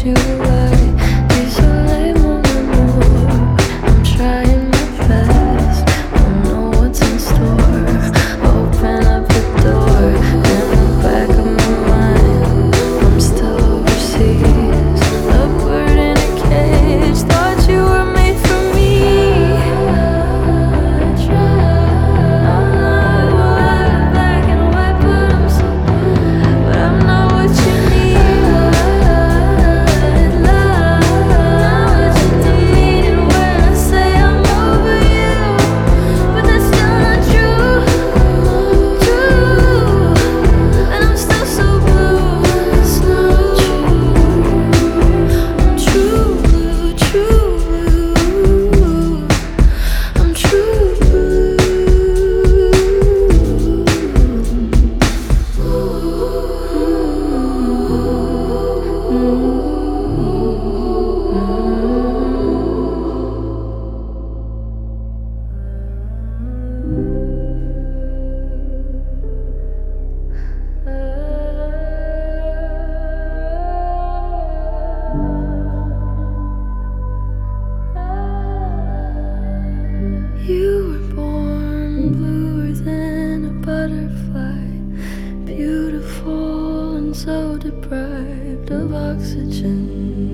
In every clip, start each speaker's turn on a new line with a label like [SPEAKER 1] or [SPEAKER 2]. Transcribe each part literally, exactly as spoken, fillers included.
[SPEAKER 1] you right. Désolé mon amour, I'm trying my best. Don't know what's in store. Open up the door. In the back of my mind, I'm still overseas. A bird in a cage. Thought you were made for me. I tried. I'm not black and white, but I'm so blue. But I'm not what you need. Love, not what you need. And when I say I'm over you, but that's still not true, true. And I'm still so blue. It's not true. I'm true blue, true blue. I'm true blue. You were born bluer than a butterfly, beautiful and so deprived of oxygen.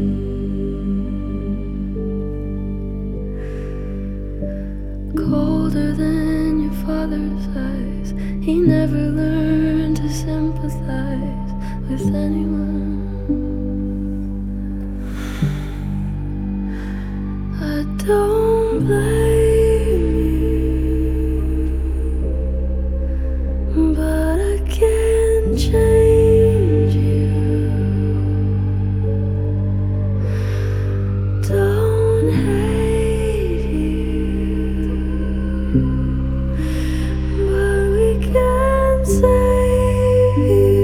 [SPEAKER 1] Colder than your father's eyes, he never learned to sympathize with anyone. I don't blame you, but I can't change you. Don't hate you, but we can save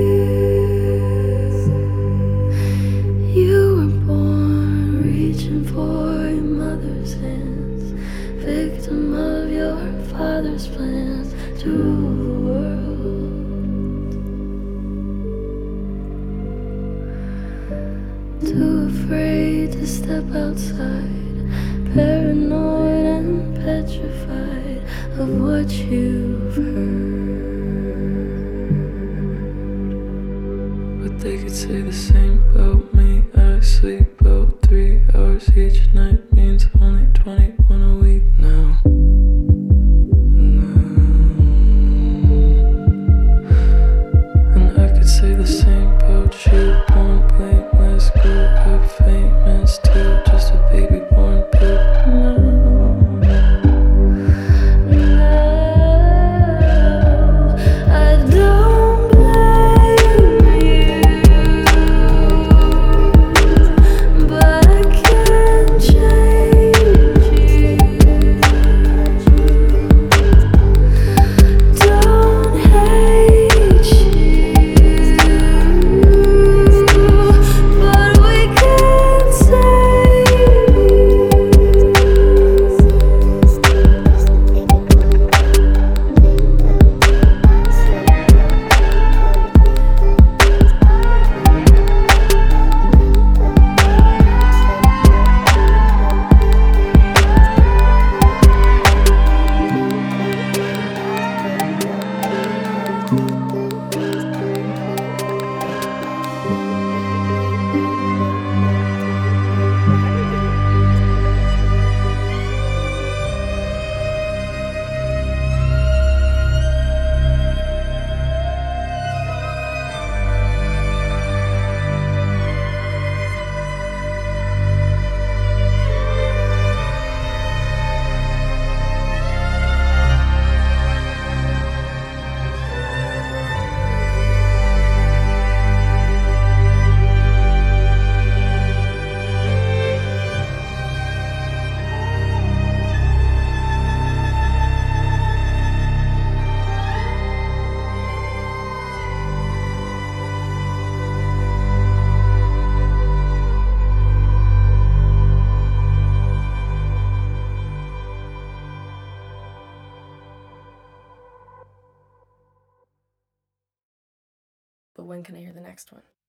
[SPEAKER 1] you. You were born reaching for your mother's hands, victim of your father's plans to rule the world. Too afraid to step outside, paranoid and petrified of what you've heard. But they could say the same about me. I sleep about three hours each night, means only twenty-one a week now. And I could say the same about you. Born blameless, grew up famous too. Just a baby born blue. No. I don't blame you, but I can't change you. Don't hate you, but we can save you.
[SPEAKER 2] But when can I hear the next one?